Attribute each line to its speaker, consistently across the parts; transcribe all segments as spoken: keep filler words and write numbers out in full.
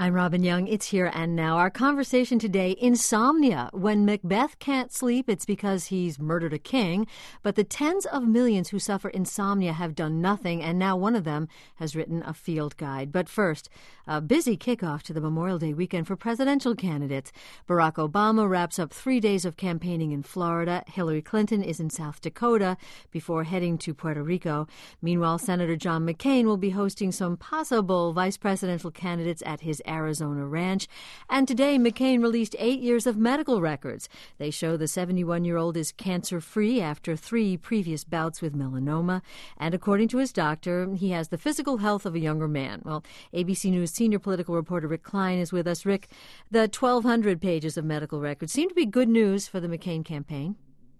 Speaker 1: I'm Robin Young. It's Here and Now. Our conversation today, insomnia. When Macbeth can't sleep, it's because he's murdered a king. But the tens of millions who suffer insomnia have done nothing, and now one of them has written a field guide. But first, a busy kickoff to the Memorial Day weekend for presidential candidates. Barack Obama wraps up three days of campaigning in Florida. Hillary Clinton is in South Dakota before heading to Puerto Rico. Meanwhile, Senator John McCain will be hosting some possible vice presidential candidates at his Arizona ranch. And today, McCain released eight years of medical records. They show the seventy-one-year-old is cancer-free after three previous bouts with melanoma. And according to his doctor, he has the physical health of a younger man. Well, A B C News senior political reporter Rick Klein is with us. Rick, the twelve hundred pages of medical records seem to be good news for the McCain campaign.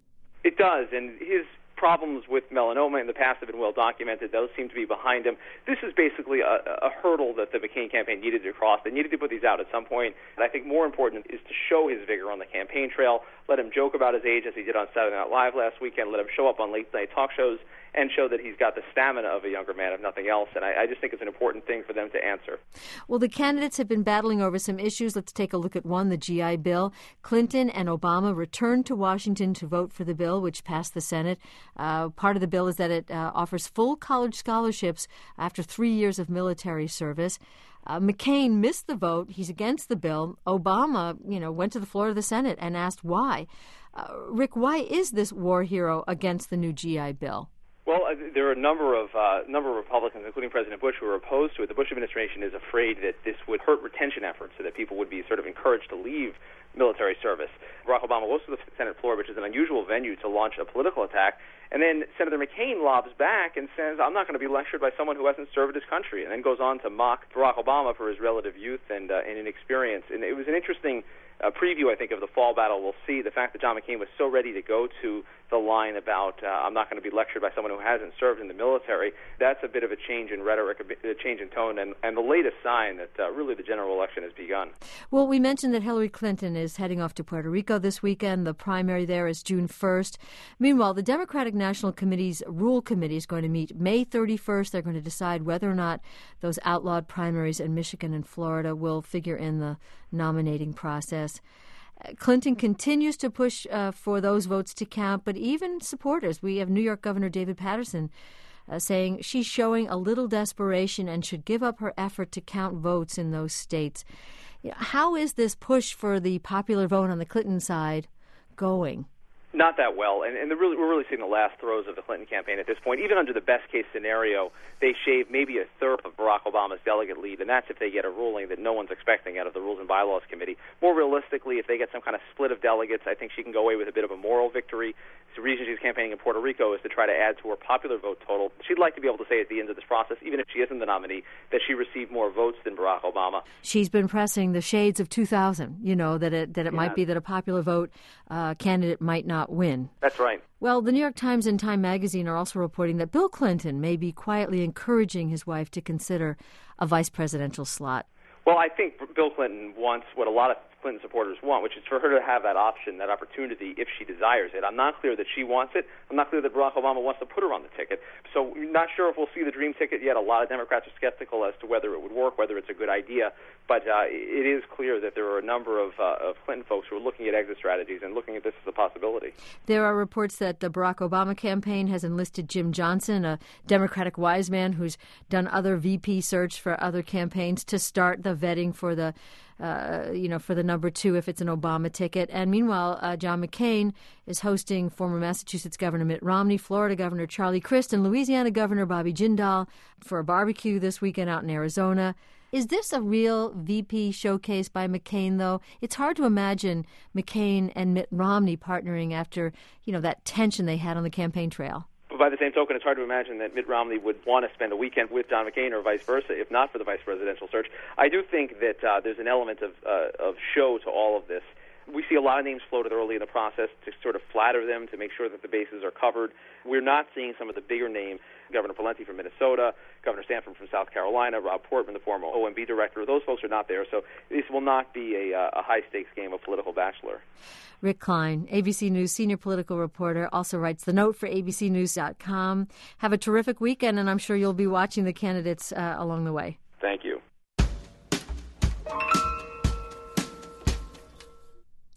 Speaker 2: It does, and his problems with melanoma in the past have been well documented. Those seem to be behind him. This is basically a, a hurdle that the McCain campaign needed to cross. They needed to put these out at some point. And I think more important is to show his vigor on the campaign trail, let him joke about his age as he did on Saturday Night Live last weekend, let him show up on late-night talk shows, and show that he's got the stamina of a younger man, if nothing else. And I, I just think it's an important thing for them to answer.
Speaker 1: Well, the candidates have been battling over some issues. Let's take a look at one, the G I Bill. Clinton and Obama returned to Washington to vote for the bill, which passed the Senate. Uh, part of the bill is that it uh, offers full college scholarships after three years of military service. Uh, McCain missed the vote. He's against the bill. Obama, you know, went to the floor of the Senate and asked why. Uh, Rick, why is this war hero against the new G I Bill?
Speaker 2: Well, uh, there are a number of uh, number of Republicans, including President Bush, who are opposed to it. The Bush administration is afraid that this would hurt retention efforts, so that people would be sort of encouraged to leave military service. Barack Obama goes to the Senate floor, which is an unusual venue to launch a political attack, and then Senator McCain lobs back and says, I'm not going to be lectured by someone who hasn't served his country, and then goes on to mock Barack Obama for his relative youth and, uh, and inexperience. And it was an interesting uh, preview, I think, of the fall battle. We'll see the fact that John McCain was so ready to go to the line about uh, I'm not going to be lectured by someone who hasn't served in the military. That's a bit of a change in rhetoric, a, bit, a change in tone, and, and the latest sign that uh, really the general election has begun.
Speaker 1: Well, we mentioned that Hillary Clinton is heading off to Puerto Rico this weekend. The primary there is June first. Meanwhile, the Democratic National Committee's Rule Committee is going to meet May thirty-first. They're going to decide whether or not those outlawed primaries in Michigan and Florida will figure in the nominating process. Clinton continues to push uh, for those votes to count, but even supporters, we have New York Governor David Paterson uh, saying she's showing a little desperation and should give up her effort to count votes in those states. You know, how is this push for the popular vote on the Clinton side going?
Speaker 2: Not that well, and, and the really, we're really seeing the last throes of the Clinton campaign at this point. Even under the best-case scenario, they shave maybe a third of Barack Obama's delegate lead, and that's if they get a ruling that no one's expecting out of the Rules and Bylaws Committee. More realistically, if they get some kind of split of delegates, I think she can go away with a bit of a moral victory. The reason she's campaigning in Puerto Rico is to try to add to her popular vote total. She'd like to be able to say at the end of this process, even if she isn't the nominee, that she received more votes than Barack Obama.
Speaker 1: She's been pressing the shades of two thousand, you know, that it, that it
Speaker 2: yeah.
Speaker 1: might be that a popular vote uh, candidate might not win.
Speaker 2: That's right.
Speaker 1: Well, the New York Times and Time Magazine are also reporting that Bill Clinton may be quietly encouraging his wife to consider a vice presidential slot.
Speaker 2: Well, I think Bill Clinton wants what a lot of Clinton supporters want, which is for her to have that option, that opportunity, if she desires it. I'm not clear that she wants it. I'm not clear that Barack Obama wants to put her on the ticket. So we're not sure if we'll see the dream ticket yet. A lot of Democrats are skeptical as to whether it would work, whether it's a good idea. But uh, it is clear that there are a number of, uh, of Clinton folks who are looking at exit strategies and looking at this as a possibility.
Speaker 1: There are reports that the Barack Obama campaign has enlisted Jim Johnson, a Democratic wise man who's done other V P search for other campaigns, to start the vetting for the Uh, you know, for the number two if it's an Obama ticket. And meanwhile, uh, John McCain is hosting former Massachusetts Governor Mitt Romney, Florida Governor Charlie Crist, and Louisiana Governor Bobby Jindal for a barbecue this weekend out in Arizona. Is this a real V P showcase by McCain, though? It's hard to imagine McCain and Mitt Romney partnering after, you know, that tension they had on the campaign trail.
Speaker 2: But by the same token, it's hard to imagine that Mitt Romney would want to spend a weekend with John McCain or vice versa, if not for the vice presidential search. I do think that uh, there's an element of, uh, of show to all of this. We see a lot of names floated early in the process to sort of flatter them, to make sure that the bases are covered. We're not seeing some of the bigger names, Governor Pawlenty from Minnesota, Governor Stanford from South Carolina, Rob Portman, the former O M B director. Those folks are not there, so this will not be a, a high-stakes game of political bachelor.
Speaker 1: Rick Klein, A B C News senior political reporter, also writes the note for A B C news dot com. Have a terrific weekend, and I'm sure you'll be watching the candidates uh, along the way.
Speaker 2: Thank you.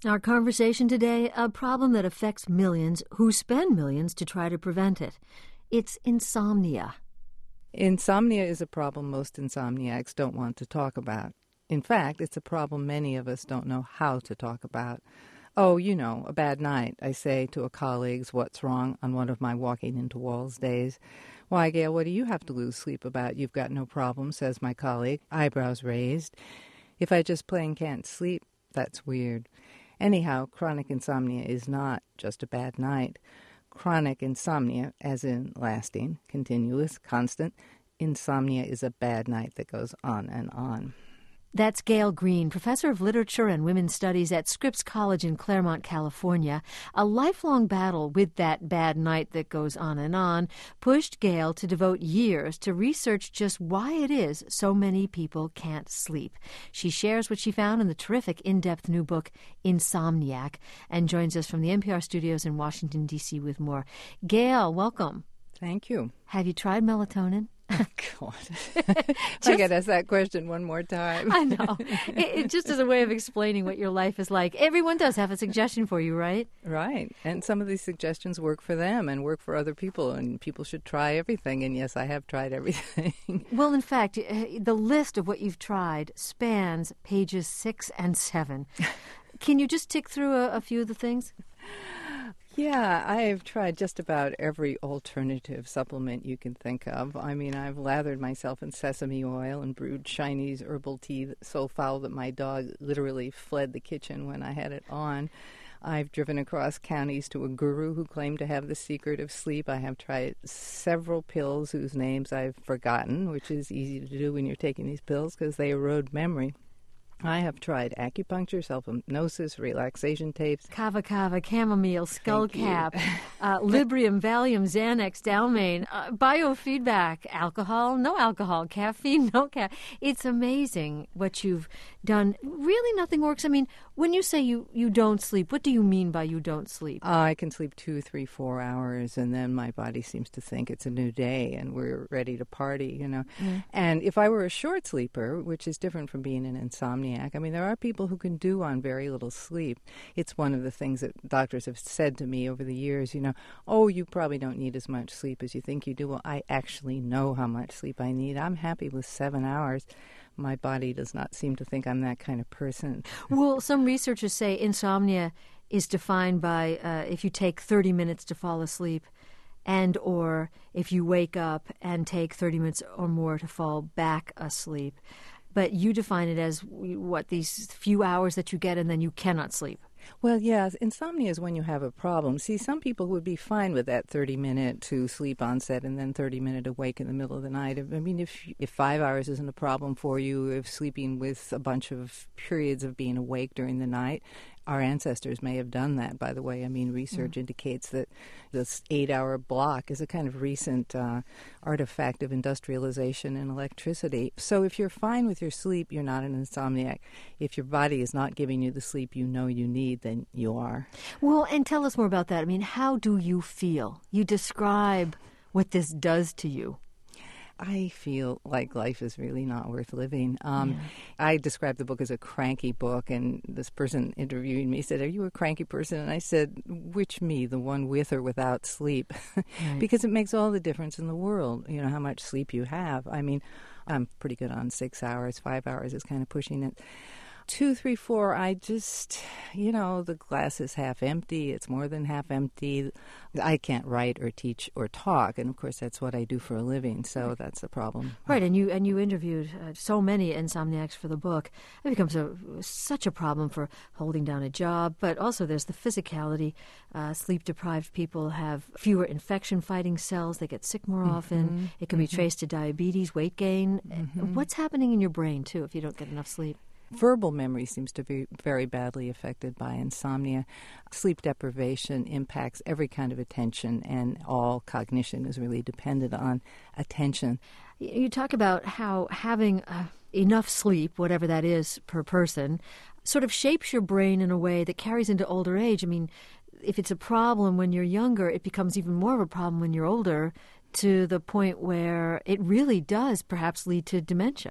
Speaker 1: Our conversation today, a problem that affects millions who spend millions to try to prevent it. It's insomnia.
Speaker 3: Insomnia is a problem most insomniacs don't want to talk about. In fact, it's a problem many of us don't know how to talk about. Oh, you know, a bad night, I say to a colleague's what's wrong on one of my walking into walls days. Why, Gail, what do you have to lose sleep about? You've got no problem, says my colleague, eyebrows raised. If I just plain can't sleep, that's weird. Anyhow, chronic insomnia is not just a bad night. Chronic insomnia, as in lasting, continuous, constant, insomnia is a bad night that goes on and on.
Speaker 1: That's Gail Green, professor of literature and women's studies at Scripps College in Claremont, California. A lifelong battle with that bad night that goes on and on pushed Gail to devote years to research just why it is so many people can't sleep. She shares what she found in the terrific in-depth new book, Insomniac, and joins us from the N P R studios in Washington, D C with more. Gail, welcome.
Speaker 3: Thank you.
Speaker 1: Have you tried melatonin?
Speaker 3: God. I get asked that question one more time.
Speaker 1: I know. It, it just is a way of explaining what your life is like. Everyone does have a suggestion for you, right?
Speaker 3: Right. And some of these suggestions work for them and work for other people, and people should try everything. And yes, I have tried everything.
Speaker 1: Well, in fact, the list of what you've tried spans pages six and seven. Can you just tick through a, a few of the things?
Speaker 3: Yeah, I've tried just about every alternative supplement you can think of. I mean, I've lathered myself in sesame oil and brewed Chinese herbal tea so foul that my dog literally fled the kitchen when I had it on. I've driven across counties to a guru who claimed to have the secret of sleep. I have tried several pills whose names I've forgotten, which is easy to do when you're taking these pills because they erode memory. I have tried acupuncture, self-hypnosis, relaxation tapes.
Speaker 1: Kava Kava, chamomile, skullcap, uh, Librium, Valium, Xanax, Dalmane, uh, biofeedback, alcohol, no alcohol, caffeine, no caffeine. It's amazing what you've done. Really nothing works. I mean, when you say you, you don't sleep, what do you mean by you don't sleep?
Speaker 3: Uh, I can sleep two, three, four hours, and then my body seems to think it's a new day and we're ready to party, you know. Mm. And if I were a short sleeper, which is different from being an insomniac, I mean, there are people who can do on very little sleep. It's one of the things that doctors have said to me over the years, you know, oh, you probably don't need as much sleep as you think you do. Well, I actually know how much sleep I need. I'm happy with seven hours. My body does not seem to think I'm that kind of person.
Speaker 1: Well, some researchers say insomnia is defined by uh, if you take thirty minutes to fall asleep and or if you wake up and take thirty minutes or more to fall back asleep. But you define it as, what, these few hours that you get and then you cannot sleep.
Speaker 3: Well, yeah, insomnia is when you have a problem. See, some people would be fine with that thirty-minute to sleep onset and then thirty-minute awake in the middle of the night. I mean, if if five hours isn't a problem for you, if sleeping with a bunch of periods of being awake during the night, our ancestors may have done that, by the way. I mean, research mm. indicates that this eight-hour block is a kind of recent uh, artifact of industrialization and electricity. So if you're fine with your sleep, you're not an insomniac. If your body is not giving you the sleep you know you need, then you are.
Speaker 1: Well, and tell us more about that. I mean, how do you feel? You describe what this does to you.
Speaker 3: I feel like life is really not worth living. Um, yeah. I described the book as a cranky book, and this person interviewing me said, are you a cranky person? And I said, which me, the one with or without sleep? Right. Because it makes all the difference in the world, you know, how much sleep you have. I mean, I'm pretty good on six hours. Five hours is kind of pushing it. Two, three, four, I just, you know, the glass is half empty. It's more than half empty. I can't write or teach or talk. And, of course, that's what I do for a living. So that's the problem.
Speaker 1: Right. And you and you interviewed uh, so many insomniacs for the book. It becomes a, such a problem for holding down a job. But also there's the physicality. Uh, sleep-deprived people have fewer infection-fighting cells. They get sick more mm-hmm. often. It can mm-hmm. be traced to diabetes, weight gain. Mm-hmm. What's happening in your brain, too, if you don't get enough sleep?
Speaker 3: Verbal memory seems to be very badly affected by insomnia. Sleep deprivation impacts every kind of attention, and all cognition is really dependent on attention.
Speaker 1: You talk about how having uh, enough sleep, whatever that is per person, sort of shapes your brain in a way that carries into older age. I mean, if it's a problem when you're younger, it becomes even more of a problem when you're older, to the point where it really does perhaps lead to dementia.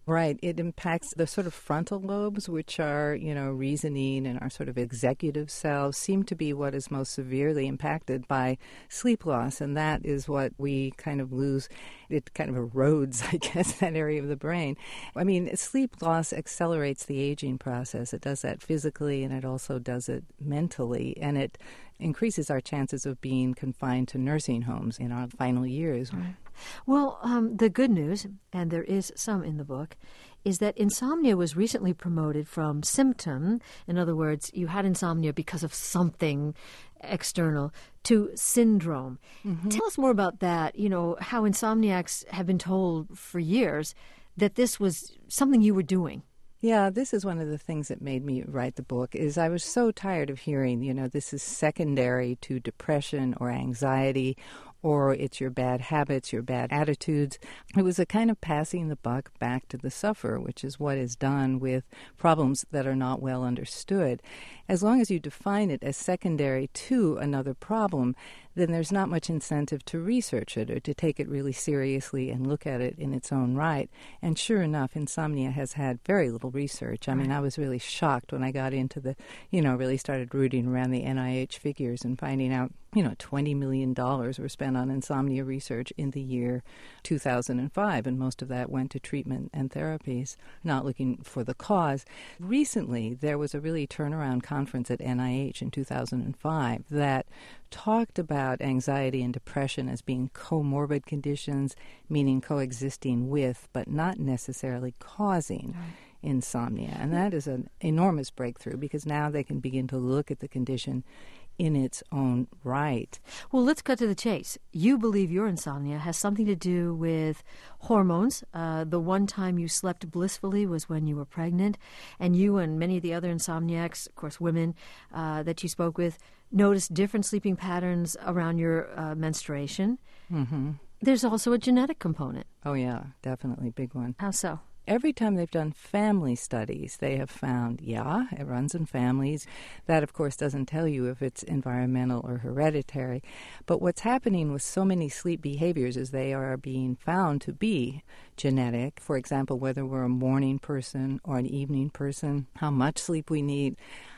Speaker 3: Right. It impacts the sort of frontal lobes, which are, you know, reasoning and our sort of executive selves, seem to be what is most severely impacted by sleep loss. And that is what we kind of lose. It kind of erodes, I guess, that area of the brain. I mean, sleep loss accelerates the aging process. It does that physically, and it also does it mentally. And it increases our chances of being confined to nursing homes in our final years.
Speaker 1: Right. Well, um, the good news, and there is some in the book, is that insomnia was recently promoted from symptom, in other words, you had insomnia because of something external, to syndrome. Mm-hmm. Tell us more about that, you know, how insomniacs have been told for years that this was something you were doing.
Speaker 3: Yeah, this is one of the things that made me write the book, is I was so tired of hearing, you know, this is secondary to depression or anxiety, or it's your bad habits, your bad attitudes. It was a kind of passing the buck back to the sufferer, which is what is done with problems that are not well understood. As long as you define it as secondary to another problem, then there's not much incentive to research it or to take it really seriously and look at it in its own right. And sure enough, insomnia has had very little research. I mean, I was really shocked when I got into the, you know, really started rooting around the N I H figures and finding out, you know, twenty million dollars were spent on insomnia research in the year two thousand five, and most of that went to treatment and therapies, not looking for the cause. Recently, there was a really turnaround conference at N I H in two thousand five that talked about anxiety and depression as being comorbid conditions, meaning coexisting with, but not necessarily causing right. insomnia. And that is an enormous breakthrough, because now they can begin to look at the condition in its own right.
Speaker 1: Well, let's cut to the chase. You believe your insomnia has something to do with hormones. Uh, the one time you slept blissfully was when you were pregnant, and you and many of the other insomniacs, of course women, uh, that you spoke with, noticed different sleeping patterns around your uh, menstruation.
Speaker 3: Mm-hmm.
Speaker 1: There's also a genetic component.
Speaker 3: Oh, yeah, definitely, big one.
Speaker 1: How so?
Speaker 3: Every time they've done family studies, they have found, yeah, it runs in families. That, of course, doesn't tell you if it's environmental or hereditary. But what's happening with so many sleep behaviors is they are being found to be genetic. For example, whether we're a morning person or an evening person, how much sleep we need,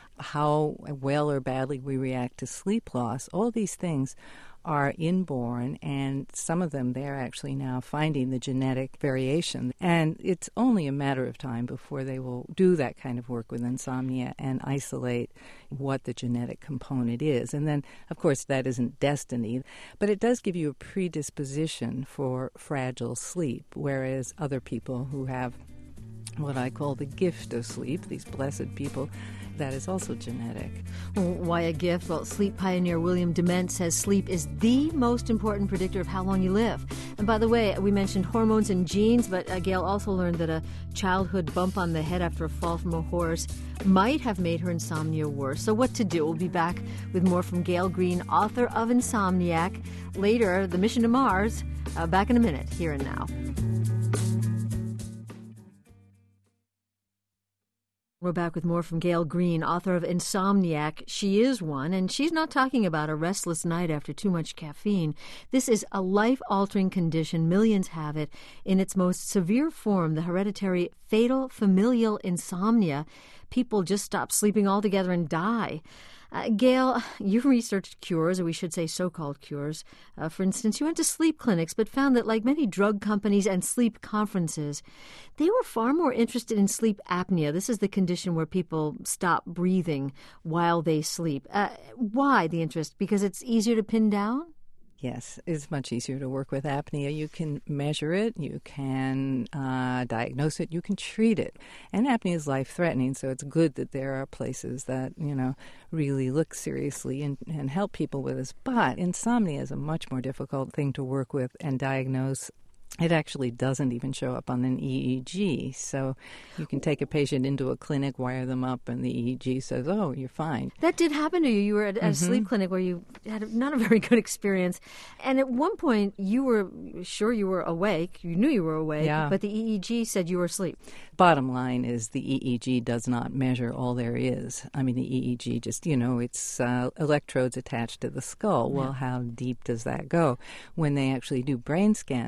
Speaker 3: how well or badly we react to sleep loss, all these things are inborn, and some of them they're actually now finding the genetic variation. And it's only a matter of time before they will do that kind of work with insomnia and isolate what the genetic component is. And then, of course, that isn't destiny, but it does give you a predisposition for fragile sleep, whereas other people who have what I call the gift of sleep, these blessed people, that is also genetic.
Speaker 1: Why a gift? Well, sleep pioneer William Dement says sleep is the most important predictor of how long you live. And by the way, we mentioned hormones and genes, but uh, Gail also learned that a childhood bump on the head after a fall from a horse might have made her insomnia worse. So what to do? We'll be back with more from Gail Green, author of Insomniac. Later, The Mission to Mars. Uh, back in a minute, Here and Now. We're back with more from Gail Green, author of Insomniac. She is one, and she's not talking about a restless night after too much caffeine. This is a life-altering condition. Millions have it. In its most severe form, the hereditary fatal familial insomnia, people just stop sleeping altogether and die. Uh, Gail, you researched cures, or we should say so-called cures. Uh, for instance, you went to sleep clinics, but found that like many drug companies and sleep conferences, they were far more interested in sleep apnea. This is the condition where people stop breathing while they sleep. Uh, why the interest? Because it's easier to pin down?
Speaker 3: Yes, it's much easier to work with apnea. You can measure it, you can uh, diagnose it, you can treat it. And apnea is life-threatening, so it's good that there are places that, you know, really look seriously and, and help people with this. But insomnia is a much more difficult thing to work with and diagnose. It actually doesn't even show up on an E E G. So you can take a patient into a clinic, wire them up, and the E E G says, oh, you're fine.
Speaker 1: That did happen to you. You were at, at mm-hmm. a sleep clinic where you had not a very good experience. And at one point, you were sure you were awake. You knew you were awake,
Speaker 3: yeah.
Speaker 1: but the E E G said you were asleep.
Speaker 3: Bottom line is the E E G does not measure all there is. I mean, the E E G just, you know, it's uh, electrodes attached to the skull. Well, yeah. How deep does that go? When they actually do brain scans of an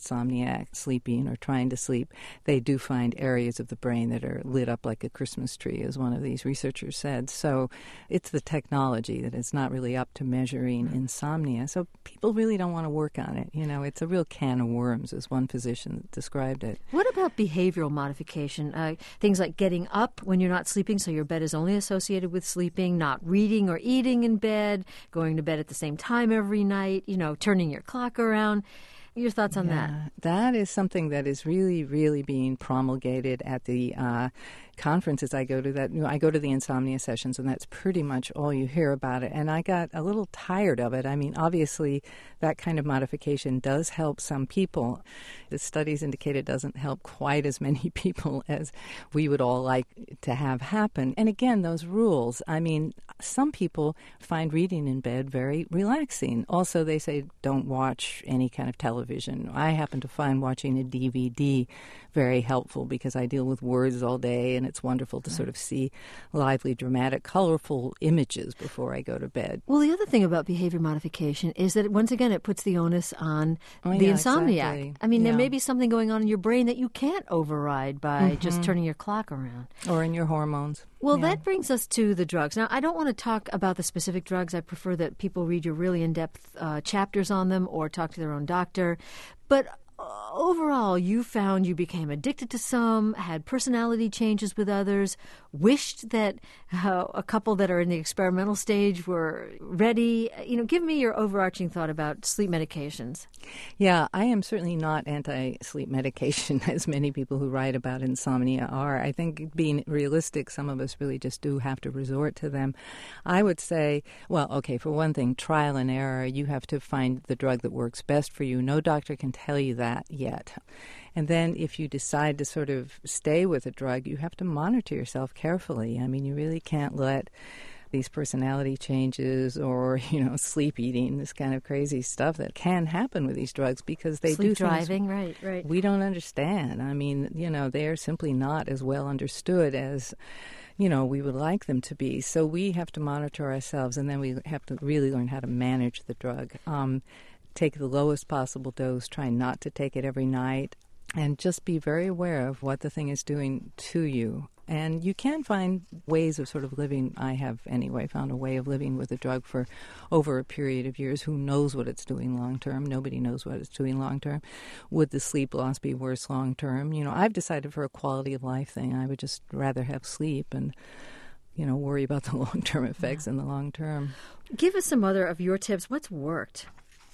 Speaker 3: insomniac sleeping or trying to sleep, they do find areas of the brain that are lit up like a Christmas tree, as one of these researchers said. So it's the technology that is not really up to measuring insomnia. So people really don't want to work on it. You know, it's a real can of worms, as one physician described it.
Speaker 1: What about behavioral modification? Uh, things like getting up when you're not sleeping, so your bed is only associated with sleeping, not reading or eating in bed, going to bed at the same time every night, you know, turning your clock around. Your thoughts on
Speaker 3: yeah,
Speaker 1: that?
Speaker 3: That is something that is really, really being promulgated at the uh, conferences I go to. That you know, I go to the insomnia sessions, and that's pretty much all you hear about it. And I got a little tired of it. I mean, obviously, that kind of modification does help some people. The studies indicate it doesn't help quite as many people as we would all like to have happen. And again, those rules. I mean, some people find reading in bed very relaxing. Also, they say don't watch any kind of television. I happen to find watching a D V D very helpful because I deal with words all day, and it's wonderful to sort of see lively, dramatic, colorful images before I go to bed.
Speaker 1: Well, the other thing about behavior modification is that, once again, it puts the onus on
Speaker 3: Oh,
Speaker 1: the
Speaker 3: yeah,
Speaker 1: insomniac.
Speaker 3: exactly.
Speaker 1: I mean, there
Speaker 3: Yeah.
Speaker 1: may be something going on in your brain that you can't override by
Speaker 3: Mm-hmm.
Speaker 1: just turning your clock around.
Speaker 3: Or in your hormones.
Speaker 1: Well,
Speaker 3: Yeah.
Speaker 1: that brings us to the drugs. Now, I don't want to talk about the specific drugs. I prefer that people read your really in-depth uh, chapters on them or talk to their own doctor. But uh, overall, you found you became addicted to some, had personality changes with others, wished that uh, a couple that are in the experimental stage were ready. You know, give me your overarching thought about sleep medications.
Speaker 3: Yeah, I am certainly not anti-sleep medication, as many people who write about insomnia are. I think, being realistic, some of us really just do have to resort to them. I would say, well, okay, for one thing, trial and error. You have to find the drug that works best for you. No doctor can tell you that yet. And then if you decide to sort of stay with a drug, you have to monitor yourself carefully. I mean, you really can't let these personality changes or, you know, sleep eating, this kind of crazy stuff that can happen with these drugs, because they
Speaker 1: Sleep
Speaker 3: do
Speaker 1: driving,
Speaker 3: things
Speaker 1: right, right.
Speaker 3: we don't understand. I mean, you know, they are simply not as well understood as, you know, we would like them to be. So we have to monitor ourselves, and then we have to really learn how to manage the drug. Um, take the lowest possible dose, try not to take it every night, and just be very aware of what the thing is doing to you. And you can find ways of sort of living. I have, anyway, found a way of living with a drug for over a period of years. Who knows what it's doing long term? Nobody knows what it's doing long term. Would the sleep loss be worse long term? You know, I've decided for a quality of life thing, I would just rather have sleep and, you know, worry about the long term effects in the long term.
Speaker 1: Give us some other of your tips. What's worked?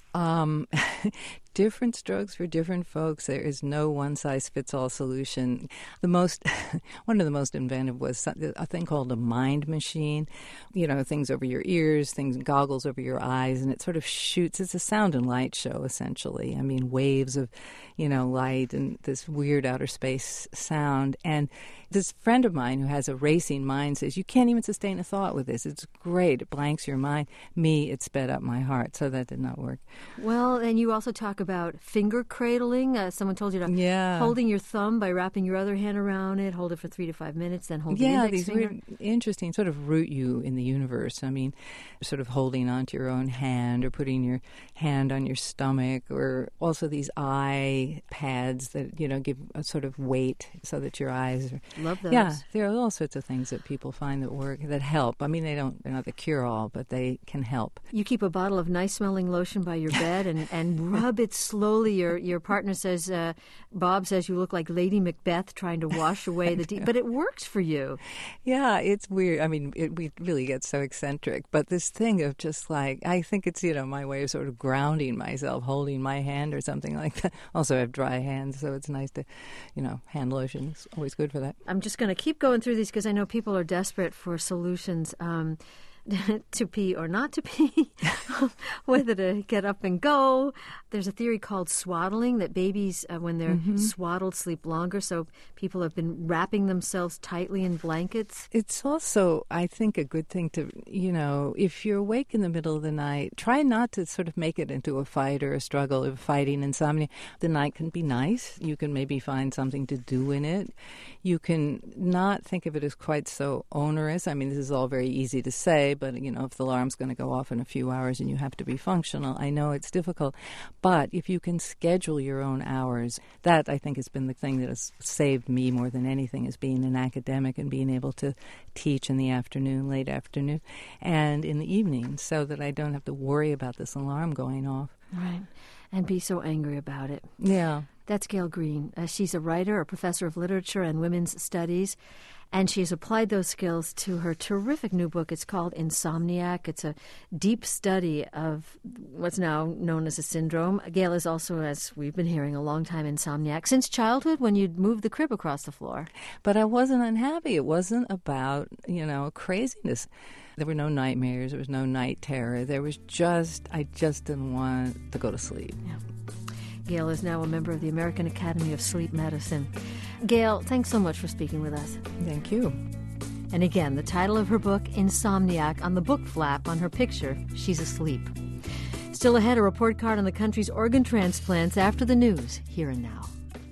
Speaker 3: Um, different strokes for different folks. There is no one-size-fits-all solution. The most, one of the most inventive was a thing called a mind machine. You know, things over your ears, things, goggles over your eyes, and it sort of shoots. It's a sound and light show, essentially. I mean, waves of, you know, light and this weird outer space sound. And this friend of mine who has a racing mind says, you can't even sustain a thought with this. It's great. It blanks your mind. Me, it sped up my heart. So that did not work.
Speaker 1: Well, and you also talk about finger cradling. Uh, someone told you to
Speaker 3: Yeah.
Speaker 1: holding your thumb by wrapping your other hand around it, hold it for three to five minutes, then hold
Speaker 3: Yeah,
Speaker 1: the index
Speaker 3: these
Speaker 1: finger.
Speaker 3: weird, interesting, sort of root you in the universe. I mean, sort of holding onto your own hand or putting your hand on your stomach, or also these eye pads that, you know, give a sort of weight so that your eyes are...
Speaker 1: Love those.
Speaker 3: Yeah, there are all sorts of things that people find that work, that help. I mean, they don't, they're not the cure-all, but they can help.
Speaker 1: You keep a bottle of nice-smelling lotion by your bed and, and rub it slowly. Your your partner says, uh, Bob says you look like Lady Macbeth trying to wash away the... De- but it works for you.
Speaker 3: Yeah, it's weird. I mean, it, we really get so eccentric. But this thing of just like, I think it's, you know, my way of sort of grounding myself, holding my hand or something like that. Also, I have dry hands, so it's nice to, you know, hand lotion is always good for that.
Speaker 1: I'm just going to keep going through these because I know people are desperate for solutions. Um, to pee or not to pee, whether to get up and go. There's a theory called swaddling, that babies, uh, when they're mm-hmm. swaddled, sleep longer. So people have been wrapping themselves tightly in blankets.
Speaker 3: It's also, I think, a good thing to, you know, if you're awake in the middle of the night, try not to sort of make it into a fight or a struggle of fighting insomnia. The night can be nice. You can maybe find something to do in it. You can not think of it as quite so onerous. I mean, this is all very easy to say, okay, but, you know, if the alarm's going to go off in a few hours and you have to be functional, I know it's difficult. But if you can schedule your own hours, that, I think, has been the thing that has saved me more than anything, is being an academic and being able to teach in the afternoon, late afternoon, and in the evening, so that I don't have to worry about this alarm going off.
Speaker 1: Right. And be so angry about it.
Speaker 3: Yeah.
Speaker 1: That's Gail Green. Uh, she's a writer, a professor of literature and women's studies, and she's applied those skills to her terrific new book. It's called Insomniac. It's a deep study of what's now known as a syndrome. Gail is also, as we've been hearing, a long-time insomniac. Since childhood, when you'd move the crib across the floor.
Speaker 3: But I wasn't unhappy. It wasn't about, you know, craziness. There were no nightmares. There was no night terror. There was just, I just didn't want to go to sleep.
Speaker 1: Yeah. Gail is now a member of the American Academy of Sleep Medicine. Gail, thanks so much for speaking with us.
Speaker 3: Thank you.
Speaker 1: And again, the title of her book, Insomniac, on the book flap on her picture, she's asleep. Still ahead, a report card on the country's organ transplants after the news, here and now.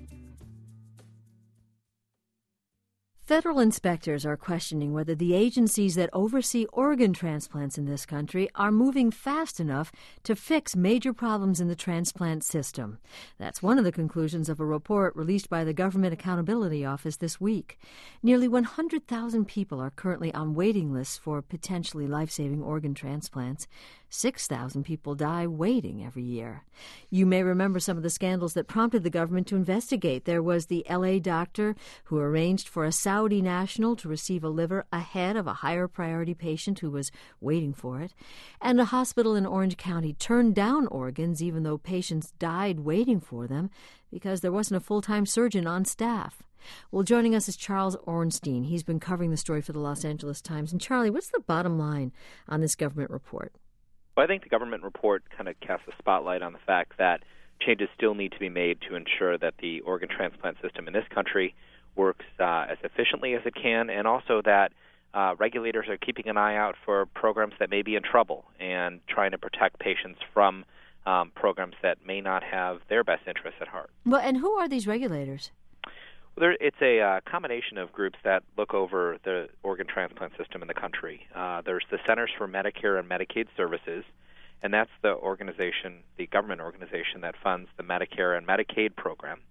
Speaker 1: Federal inspectors are questioning whether the agencies that oversee organ transplants in this country are moving fast enough to fix major problems in the transplant system. That's one of the conclusions of a report released by the Government Accountability Office this week. Nearly one hundred thousand people are currently on waiting lists for potentially life-saving organ transplants. six thousand people die waiting every year. You may remember some of the scandals that prompted the government to investigate. There was the L A doctor who arranged for a Saudi national to receive a liver ahead of a higher priority patient who was waiting for it. And a hospital in Orange County turned down organs even though patients died waiting for them because there wasn't a full-time surgeon on staff. Well, joining us is Charles Ornstein. He's been covering the story for the Los Angeles Times. And Charlie, what's the bottom line on this government report?
Speaker 4: Well, I think the government report kind of casts a spotlight on the fact that changes still need to be made to ensure that the organ transplant system in this country works uh, as efficiently as it can, and also that uh, regulators are keeping an eye out for programs that may be in trouble and trying to protect patients from um, programs that may not have their best interests at heart.
Speaker 1: Well, and who are these regulators?
Speaker 4: Well, there, it's a uh, combination of groups that look over the organ transplant system in the country. Uh, there's the Centers for Medicare and Medicaid Services, and that's the organization, the government organization that funds the Medicare and Medicaid program.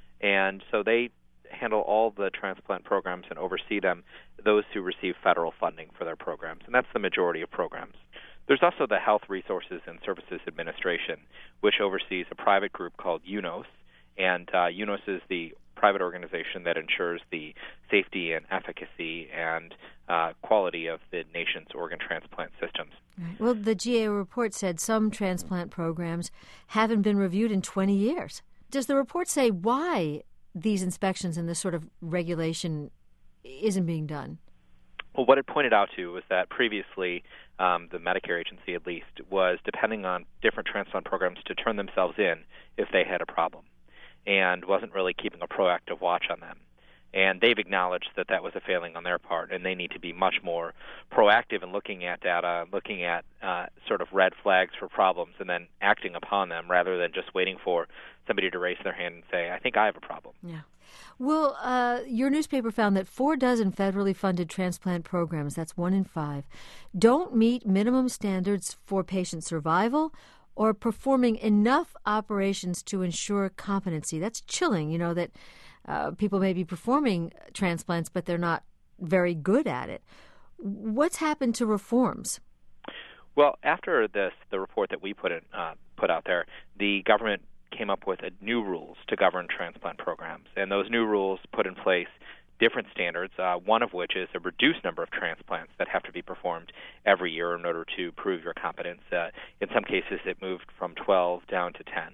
Speaker 4: And so they handle all the transplant programs and oversee them, those who receive federal funding for their programs, and that's the majority of programs. There's also the Health Resources and Services Administration, which oversees a private group called UNOS, and uh, UNOS is the private organization that ensures the safety and efficacy and uh, quality of the nation's organ transplant systems.
Speaker 1: Right. Well, the G A O report said some transplant programs haven't been reviewed in twenty years. Does the report say why these inspections and this sort of regulation isn't being done?
Speaker 4: Well, what it pointed out to was that previously um, the Medicare agency, at least, was depending on different transplant programs to turn themselves in if they had a problem, and wasn't really keeping a proactive watch on them. And they've acknowledged that that was a failing on their part, and they need to be much more proactive in looking at data, looking at uh, sort of red flags for problems, and then acting upon them rather than just waiting for somebody to raise their hand and say, I think I have a problem.
Speaker 1: Yeah. Well, uh, your newspaper found that four dozen federally funded transplant programs, that's one in five, don't meet minimum standards for patient survival or performing enough operations to ensure competency. That's chilling, you know, that uh, people may be performing transplants, but they're not very good at it. What's happened to reforms?
Speaker 4: Well, after this, the report that we put in, uh, put out there, the government came up with a new rules to govern transplant programs, and those new rules put in place different standards, uh, one of which is a reduced number of transplants that have to be performed every year in order to prove your competence. Uh, in some cases, it moved from twelve down to ten.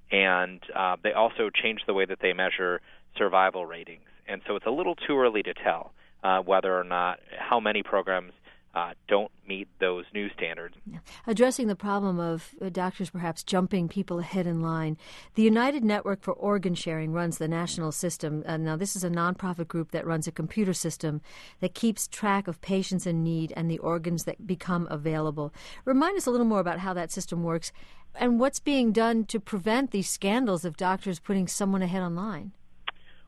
Speaker 4: And uh, they also changed the way that they measure survival ratings. And so it's a little too early to tell uh, whether or not how many programs uh, don't meet those new standards.
Speaker 1: Yeah. Addressing the problem of uh, doctors perhaps jumping people ahead in line, the United Network for Organ Sharing runs the national system. Uh, now, this is a nonprofit group that runs a computer system that keeps track of patients in need and the organs that become available. Remind us a little more about how that system works and what's being done to prevent these scandals of doctors putting someone ahead on line.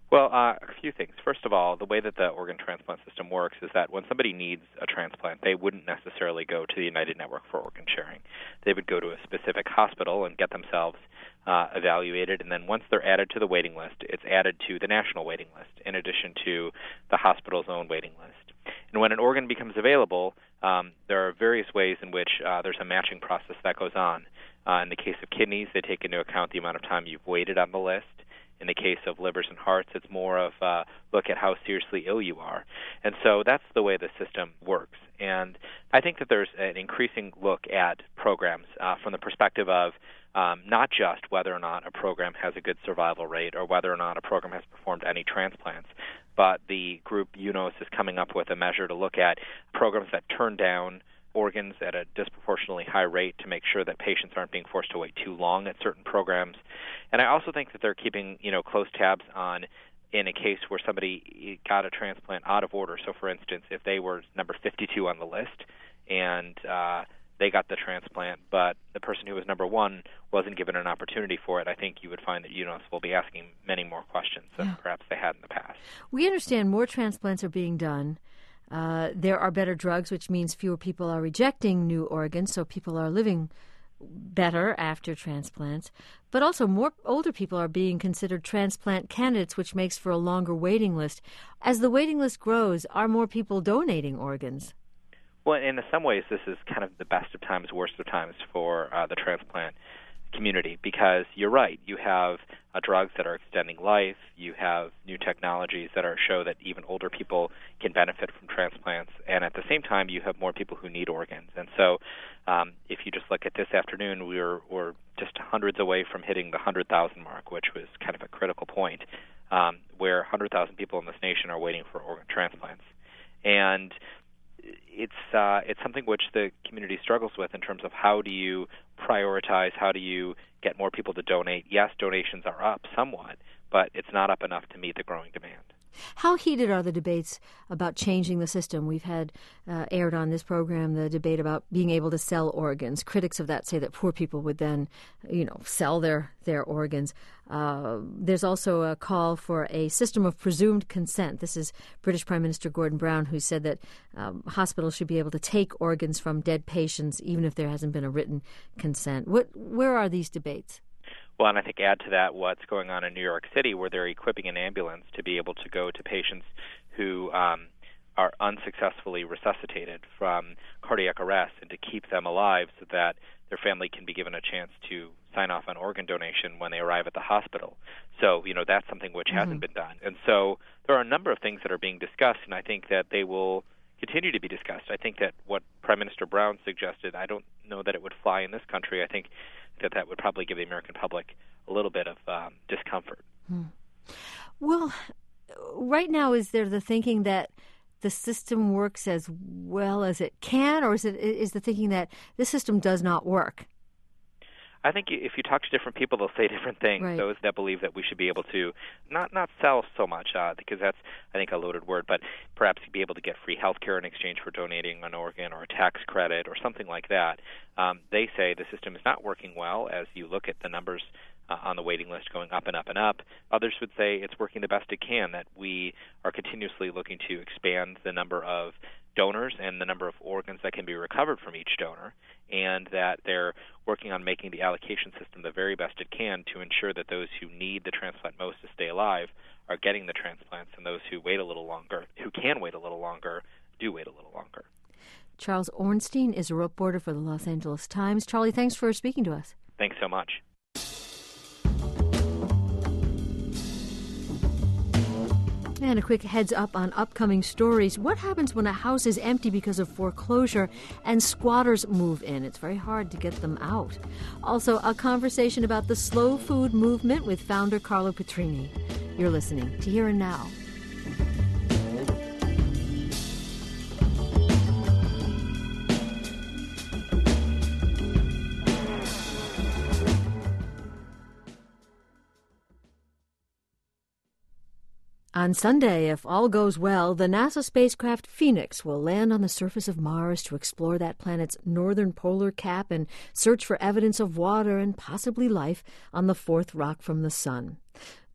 Speaker 4: Well, uh, a few things. First of all, the way that the organ transplant system works is that when somebody needs a transplant, they wouldn't necessarily go to the United Network for Organ Sharing. They would go to a specific hospital and get themselves uh, evaluated, and then once they're added to the waiting list, it's added to the national waiting list in addition to the hospital's own waiting list. And when an organ becomes available, um, there are various ways in which uh, there's a matching process that goes on. Uh, in the case of kidneys, they take into account the amount of time you've waited on the list. In the case of livers and hearts, it's more of a look at how seriously ill you are. And so that's the way the system works. And I think that there's an increasing look at programs uh, from the perspective of um, not just whether or not a program has a good survival rate or whether or not a program has performed any transplants, but the group U N O S is coming up with a measure to look at programs that turn down organs at a disproportionately high rate to make sure that patients aren't being forced to wait too long at certain programs. And I also think that they're keeping, you know, close tabs on in a case where somebody got a transplant out of order. So, for instance, if they were number fifty-two on the list and uh, they got the transplant, but the person who was number one wasn't given an opportunity for it, I think you would find that U N O S will be asking many more questions than yeah. perhaps they had in the past.
Speaker 1: We understand more transplants are being done. Uh, there are better drugs, which means fewer people are rejecting new organs, so people are living better after transplants. But also more older people are being considered transplant candidates, which makes for a longer waiting list. As the waiting list grows, are more people donating organs?
Speaker 4: Well, in some ways, this is kind of the best of times, worst of times for uh, the transplant community, because you're right, you have uh, drugs that are extending life, you have new technologies that are show that even older people can benefit from transplants, and at the same time you have more people who need organs. And so um, if you just look at this afternoon, we're, we're just hundreds away from hitting the one hundred thousand mark, which was kind of a critical point, um, where one hundred thousand people in this nation are waiting for organ transplants. And it's uh, it's something which the community struggles with in terms of how do you prioritize, how do you get more people to donate. Yes, donations are up somewhat, but it's not up enough to meet the growing demand.
Speaker 1: How heated are the debates about changing the system? We've had uh, aired on this program the debate about being able to sell organs. Critics of that say that poor people would then, you know, sell their, their organs. Uh, there's also a call for a system of presumed consent. This is British Prime Minister Gordon Brown, who said that um, hospitals should be able to take organs from dead patients even if there hasn't been a written consent. What, where are these debates?
Speaker 4: Well, and I think add to that what's going on in New York City, where they're equipping an ambulance to be able to go to patients who um, are unsuccessfully resuscitated from cardiac arrest and to keep them alive so that their family can be given a chance to sign off on organ donation when they arrive at the hospital. So, you know, that's something which mm-hmm. hasn't been done. And so there are a number of things that are being discussed, and I think that they will continue to be discussed. I think that what Prime Minister Brown suggested, I don't know that it would fly in this country. I think that that would probably give the American public a little bit of um, discomfort.
Speaker 1: Hmm. Well, right now, is there the thinking that the system works as well as it can, or is it is the thinking that the system does not work?
Speaker 4: I think if you talk to different people, they'll say different things.
Speaker 1: Right.
Speaker 4: Those that believe that we should be able to not not sell so much, uh, because that's, I think, a loaded word, but perhaps be able to get free health care in exchange for donating an organ or a tax credit or something like that. Um, they say the system is not working well as you look at the numbers uh, on the waiting list going up and up and up. Others would say it's working the best it can, that we are continuously looking to expand the number of donors and the number of organs that can be recovered from each donor, and that they're working on making the allocation system the very best it can to ensure that those who need the transplant most to stay alive are getting the transplants, and those who wait a little longer, who can wait a little longer, do wait a little longer.
Speaker 1: Charles Ornstein is a reporter for the Los Angeles Times. Charlie, thanks for speaking to us.
Speaker 4: Thanks so much.
Speaker 1: And a quick heads up on upcoming stories. What happens when a house is empty because of foreclosure and squatters move in? It's very hard to get them out. Also, a conversation about the slow food movement with founder Carlo Petrini. You're listening to Here and Now. On Sunday, if all goes well, the NASA spacecraft Phoenix will land on the surface of Mars to explore that planet's northern polar cap and search for evidence of water and possibly life on the fourth rock from the sun.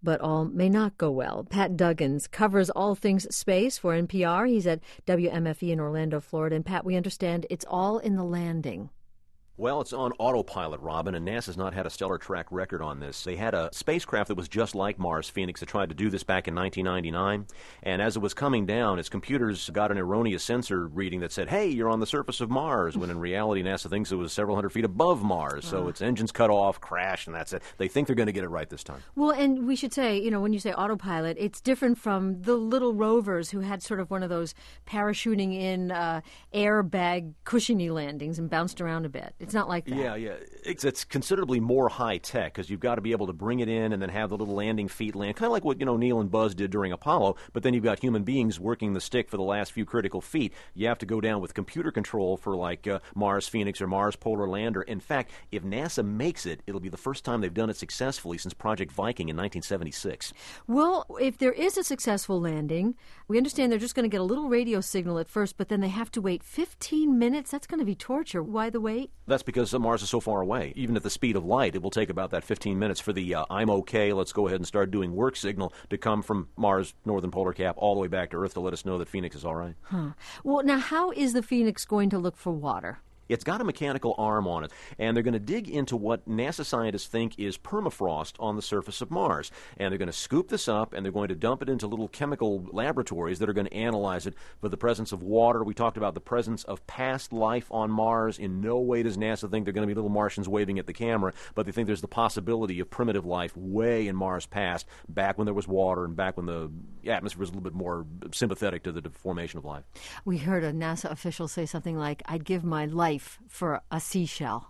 Speaker 1: but all may not go well. Pat Duggins covers all things space for N P R. He's at W M F E in Orlando, Florida. And Pat, we understand it's all in the landing.
Speaker 5: Well, it's on autopilot, Robin, and NASA's not had a stellar track record on this. They had a spacecraft that was just like Mars Phoenix that tried to do this back in nineteen ninety-nine, and as it was coming down, its computers got an erroneous sensor reading that said, hey, you're on the surface of Mars, when in reality NASA thinks it was several hundred feet above Mars, so uh. its engines cut off, crashed, and that's it. They think they're going to get it right this time.
Speaker 1: Well, and we should say, you know, when you say autopilot, it's different from the little rovers who had sort of one of those parachuting in uh, airbag cushiony landings and bounced around a bit. It's not like that.
Speaker 5: Yeah, yeah. It's, it's considerably more high-tech because you've got to be able to bring it in and then have the little landing feet land, kind of like what, you know, Neil and Buzz did during Apollo, but then you've got human beings working the stick for the last few critical feet. You have to go down with computer control for, like, uh, Mars Phoenix or Mars Polar Lander. In fact, if NASA makes it, it'll be the first time they've done it successfully since Project Viking in nineteen seventy-six.
Speaker 1: Well, if there is a successful landing, we understand they're just going to get a little radio signal at first, but then they have to wait fifteen minutes. That's going to be torture. Why the wait?
Speaker 5: That's because Mars is so far away. Even at the speed of light, it will take about that fifteen minutes for the uh, I'm okay, let's go ahead and start doing work signal to come from Mars' northern polar cap all the way back to Earth to let us know that Phoenix is all right.
Speaker 1: Huh. Well, now, how is the Phoenix going to look for water?
Speaker 5: It's got a mechanical arm on it, and they're going to dig into what NASA scientists think is permafrost on the surface of Mars. And they're going to scoop this up, and they're going to dump it into little chemical laboratories that are going to analyze it for the presence of water. We talked about the presence of past life on Mars. In no way does NASA think they're going to be little Martians waving at the camera, but they think there's the possibility of primitive life way in Mars past, back when there was water and back when the atmosphere was a little bit more sympathetic to the formation of life.
Speaker 1: We heard a NASA official say something like, I'd give my life for a seashell.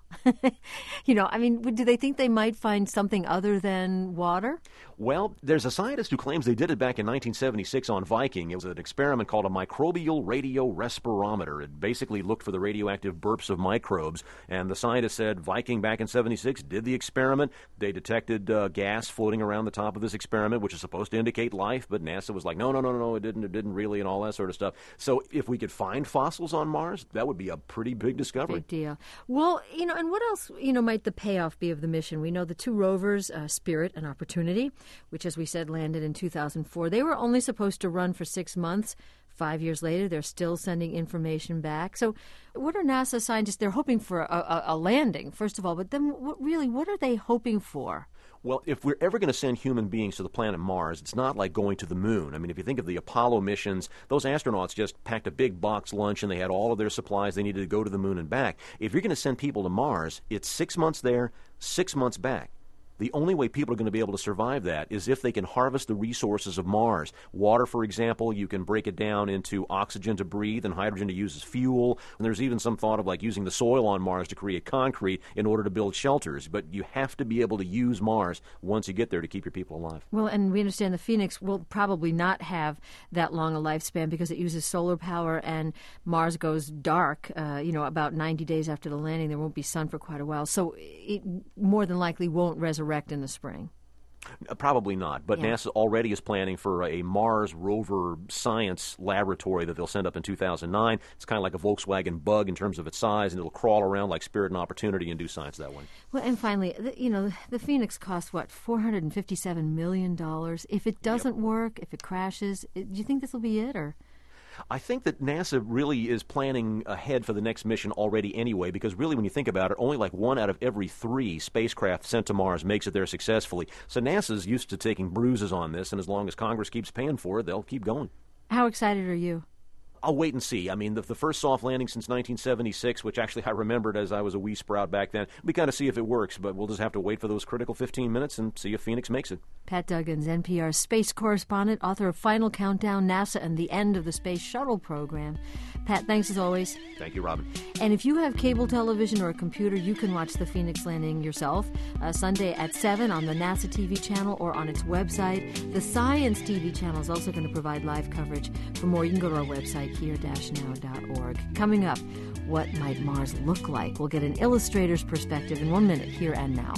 Speaker 1: You know, I mean, do they think they might find something other than water?
Speaker 5: Well, there's a scientist who claims they did it back in nineteen seventy-six on Viking. It was an experiment called a microbial radio respirometer. It basically looked for the radioactive burps of microbes, and the scientist said Viking back in seventy-six did the experiment. They detected uh, gas floating around the top of this experiment, which is supposed to indicate life, but NASA was like, no, no, no, no, no, it didn't, it didn't really, and all that sort of stuff. So if we could find fossils on Mars, that would be a pretty big discovery.
Speaker 1: Big deal. Well, you know, and what else, you know, might the payoff be of the mission? We know the two rovers, uh, Spirit and Opportunity, which, as we said, landed in two thousand four. They were only supposed to run for six months. Five years later, they're still sending information back. So what are NASA scientists? They're hoping for a, a, a landing, first of all, but then what, really, what are they hoping for?
Speaker 5: Well, if we're ever going to send human beings to the planet Mars, it's not like going to the moon. I mean, if you think of the Apollo missions, those astronauts just packed a big box lunch and they had all of their supplies they needed to go to the moon and back. If you're going to send people to Mars, it's six months there, six months back. The only way people are going to be able to survive that is if they can harvest the resources of Mars. Water, for example, you can break it down into oxygen to breathe and hydrogen to use as fuel. And there's even some thought of like using the soil on Mars to create concrete in order to build shelters. But you have to be able to use Mars once you get there to keep your people alive.
Speaker 1: Well, and we understand the Phoenix will probably not have that long a lifespan because it uses solar power and Mars goes dark, uh, you know, about ninety days after the landing. There won't be sun for quite a while. So it more than likely won't resurrect in the spring.
Speaker 5: Uh, probably not, but yeah. NASA already is planning for a Mars rover science laboratory that they'll send up in two thousand nine. It's kind of like a Volkswagen Bug in terms of its size, and it'll crawl around like Spirit and Opportunity and do science that way. Well,
Speaker 1: and finally, the, you know, the Phoenix costs, what, four hundred fifty-seven million dollars? If it doesn't yep. work, if it crashes, do you think this will be it, or...?
Speaker 5: I think that NASA really is planning ahead for the next mission already anyway, because really when you think about it, only like one out of every three spacecraft sent to Mars makes it there successfully. So NASA's used to taking bruises on this, and as long as Congress keeps paying for it, they'll keep going.
Speaker 1: How excited are you?
Speaker 5: I'll wait and see. I mean, the, the first soft landing since nineteen seventy-six, which actually I remembered as I was a wee sprout back then, we kind of see if it works, but we'll just have to wait for those critical fifteen minutes and see if Phoenix makes it.
Speaker 1: Pat Duggins, N P R space correspondent, author of Final Countdown, NASA and the End of the Space Shuttle Program. Pat, thanks as always.
Speaker 5: Thank you, Robin.
Speaker 1: And if you have cable television or a computer, you can watch the Phoenix landing yourself uh, Sunday at seven on the NASA T V channel or on its website. The Science T V channel is also going to provide live coverage. For more, you can go to our website, here dash now dot org. Coming up, what might Mars look like? We'll get an illustrator's perspective in one minute, Here and Now.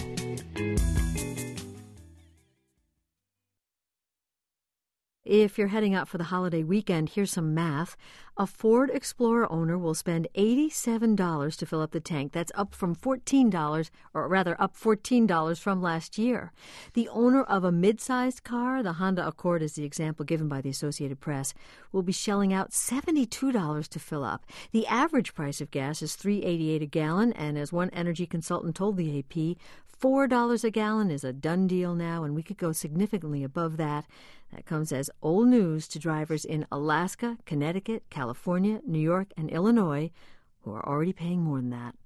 Speaker 1: If you're heading out for the holiday weekend, here's some math. A Ford Explorer owner will spend eighty-seven dollars to fill up the tank. That's up from fourteen dollars, or rather up fourteen dollars from last year. The owner of a mid-sized car, the Honda Accord is the example given by the Associated Press, will be shelling out seventy-two dollars to fill up. The average price of gas is three dollars and eighty-eight cents a gallon, and as one energy consultant told the A P, four dollars a gallon is a done deal now, and we could go significantly above that. That comes as old news to drivers in Alaska, Connecticut, California, New York, and Illinois, who are already paying more than that.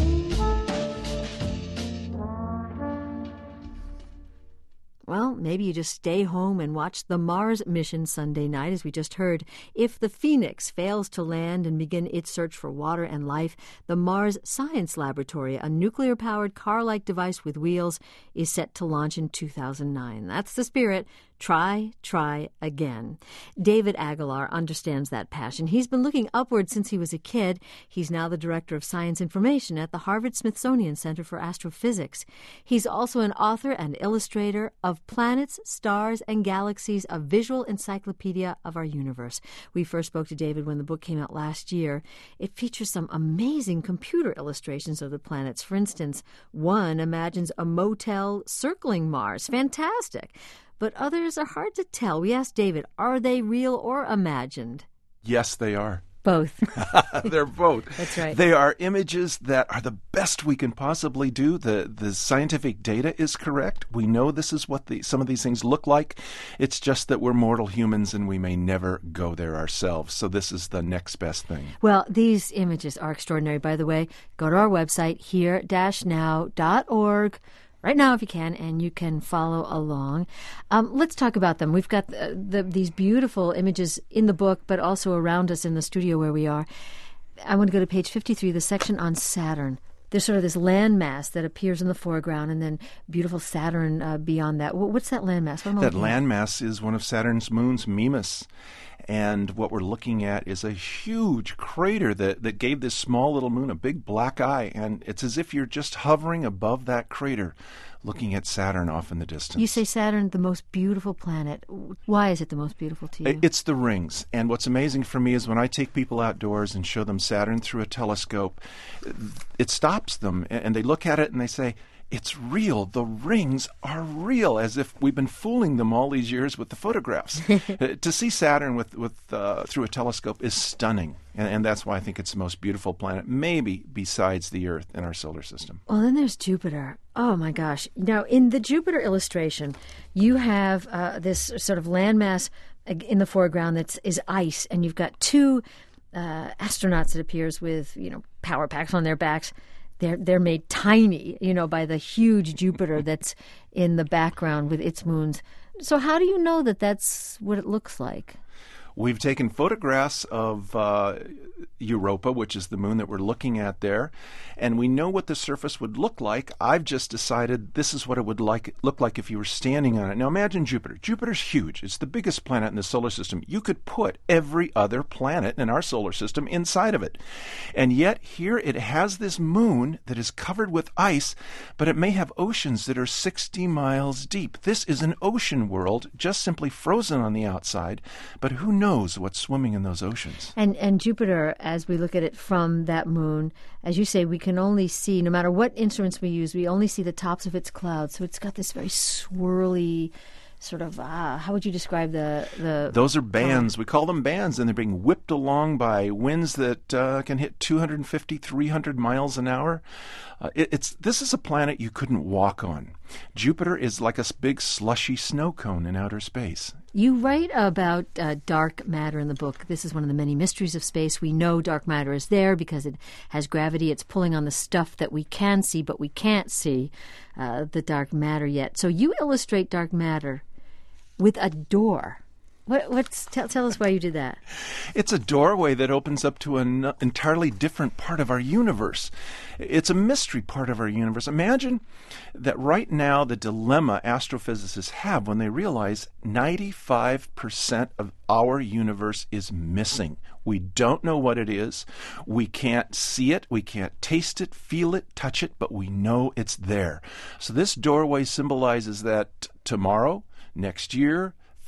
Speaker 1: Well, maybe you just stay home and watch the Mars mission Sunday night, as we just heard. If the Phoenix fails to land and begin its search for water and life, the Mars Science Laboratory, a nuclear-powered car-like device with wheels, is set to launch in two thousand nine. That's the spirit. Try, try again. David Aguilar understands that passion. He's been looking upward since he was a kid. He's now the director of science information at the Harvard-Smithsonian Center for Astrophysics. He's also an author and illustrator of Planets, Stars, and Galaxies, a visual encyclopedia of our universe. We first spoke to David when the book came out last year. It features some amazing computer illustrations of the planets. For instance, one imagines a motel circling Mars. Fantastic. But others are hard to tell. We asked David, are they real or imagined?
Speaker 6: Yes, they are.
Speaker 1: Both.
Speaker 6: They're both.
Speaker 1: That's right.
Speaker 6: They are images that are the best we can possibly do. The the scientific data is correct. We know this is what the, some of these things look like. It's just that we're mortal humans and we may never go there ourselves. So this is the next best thing.
Speaker 1: Well, these images are extraordinary, by the way. Go to our website, here dash now dot org. Right now, if you can, and you can follow along. Um, let's talk about them. We've got the, the, these beautiful images in the book, but also around us in the studio where we are. I want to go to page fifty-three, the section on Saturn. There's sort of this landmass that appears in the foreground, and then beautiful Saturn uh, beyond that. What's that landmass? What am I
Speaker 6: that
Speaker 1: looking at?
Speaker 6: landmass is one of Saturn's moons, Mimas. And what we're looking at is a huge crater that, that gave this small little moon a big black eye. And it's as if you're just hovering above that crater, looking at Saturn off in the distance.
Speaker 1: You say Saturn, the most beautiful planet. Why is it the most beautiful to you?
Speaker 6: It's the rings. And what's amazing for me is when I take people outdoors and show them Saturn through a telescope, it stops them. And they look at it and they say, it's real. The rings are real, as if we've been fooling them all these years with the photographs. To see Saturn with, with uh, through a telescope is stunning, and, and that's why I think it's the most beautiful planet, maybe besides the Earth in our solar system.
Speaker 1: Well, then there's Jupiter. Oh, my gosh. Now, in the Jupiter illustration, you have uh, this sort of landmass in the foreground that is ice, and you've got two uh, astronauts, it appears, with, you know, power packs on their backs. They're they're made tiny, you know, by the huge Jupiter that's in the background with its moons. So how do you know that that's what it looks like?
Speaker 6: We've taken photographs of uh, Europa, which is the moon that we're looking at there, and we know what the surface would look like. I've just decided this is what it would like look like if you were standing on it. Now imagine Jupiter. Jupiter's huge. It's the biggest planet in the solar system. You could put every other planet in our solar system inside of it. And yet here it has this moon that is covered with ice, but it may have oceans that are sixty miles deep. This is an ocean world, just simply frozen on the outside, but who knows what's swimming in those oceans.
Speaker 1: And and Jupiter, as we look at it from that moon, as you say, we can only see, no matter what instruments we use, we only see the tops of its clouds. So it's got this very swirly sort of, ah, how would you describe the... the
Speaker 6: Those are bands. We call them bands, and they're being whipped along by winds that uh, can hit two hundred fifty, three hundred miles an hour. Uh, it, it's This is a planet you couldn't walk on. Jupiter is like a big slushy snow cone in outer space.
Speaker 1: You write about uh, dark matter in the book. This is one of the many mysteries of space. We know dark matter is there because it has gravity. It's pulling on the stuff that we can see, but we can't see uh, the dark matter yet. So you illustrate dark matter with a door. What, what's tell, tell us why you did that.
Speaker 6: It's a doorway that opens up to an entirely different part of our universe. It's a mystery part of our universe. Imagine that right now the dilemma astrophysicists have when they realize ninety-five percent of our universe is missing. We don't know what it is. We can't see it. We can't taste it, feel it, touch it, but we know it's there. So this doorway symbolizes that tomorrow, next year,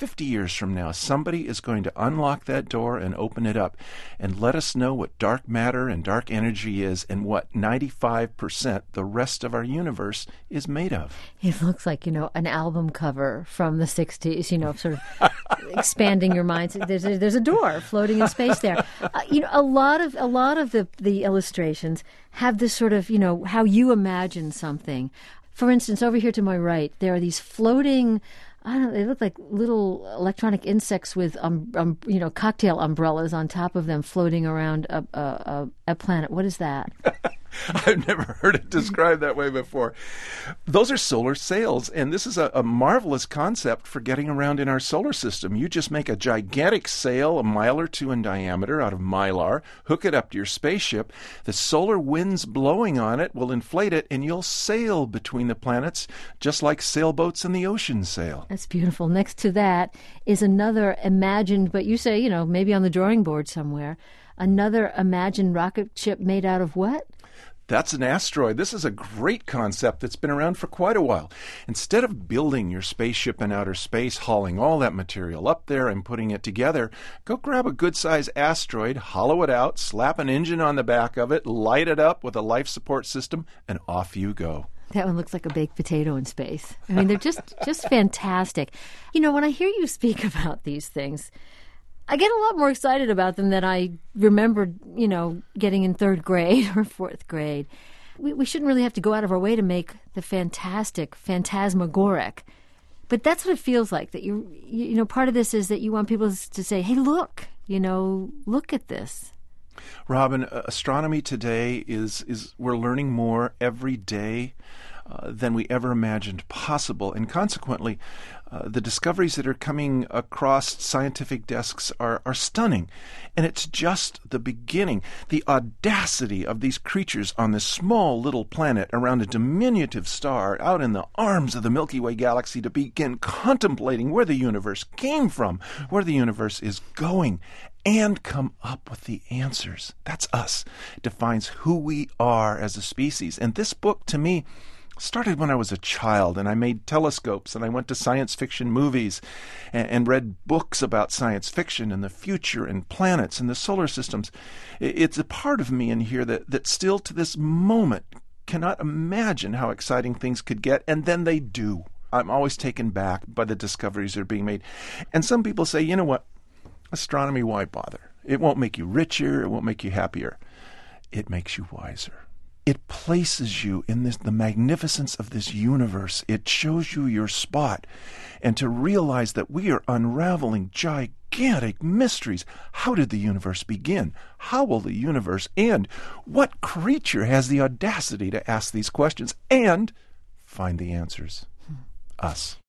Speaker 6: fifty years from now, somebody is going to unlock that door and open it up and let us know what dark matter and dark energy is and what ninety-five percent the rest of our universe is made of.
Speaker 1: It looks like, you know, an album cover from the sixties, you know, sort of expanding your mind. There's a, there's a door floating in space there. Uh, you know, a lot of a lot of the, the illustrations have this sort of, you know, how you imagine something. For instance, over here to my right, there are these floating, I don't know, they look like little electronic insects with, um, um, you know, cocktail umbrellas on top of them floating around a, a, a, a planet. What is that?
Speaker 6: I've never heard it described that way before. Those are solar sails, and this is a, a marvelous concept for getting around in our solar system. You just make a gigantic sail a mile or two in diameter out of mylar, hook it up to your spaceship. The solar winds blowing on it will inflate it, and you'll sail between the planets just like sailboats in the ocean sail.
Speaker 1: That's beautiful. Next to that is another imagined, but you say, you know, maybe on the drawing board somewhere, another imagined rocket ship made out of what?
Speaker 6: That's an asteroid. This is a great concept that's been around for quite a while. Instead of building your spaceship in outer space, hauling all that material up there and putting it together, go grab a good-sized asteroid, hollow it out, slap an engine on the back of it, light it up with a life support system, and off you go.
Speaker 1: That one looks like a baked potato in space. I mean, they're just, just fantastic. You know, when I hear you speak about these things, I get a lot more excited about them than I remembered, you know, getting in third grade or fourth grade. We, we shouldn't really have to go out of our way to make the fantastic phantasmagoric. But that's what it feels like, that you, you know, part of this is that you want people to say, hey, look, you know, look at this.
Speaker 6: Robin, astronomy today is, is we're learning more every day uh, than we ever imagined possible. And consequently, uh, the discoveries that are coming across scientific desks are, are stunning. And it's just the beginning. The audacity of these creatures on this small little planet around a diminutive star out in the arms of the Milky Way galaxy to begin contemplating where the universe came from, where the universe is going, and come up with the answers. That's us. It defines who we are as a species. And this book, to me, started when I was a child, and I made telescopes, and I went to science fiction movies and, and read books about science fiction and the future and planets and the solar systems. It's a part of me in here that, that still to this moment cannot imagine how exciting things could get, and then they do. I'm always taken back by the discoveries that are being made. And some people say, you know what? Astronomy, why bother? It won't make you richer. It won't make you happier. It makes you wiser. It places you in this, the magnificence of this universe. It shows you your spot. And to realize that we are unraveling gigantic mysteries. How did the universe begin? How will the universe end? What creature has the audacity to ask these questions and find the answers? Us.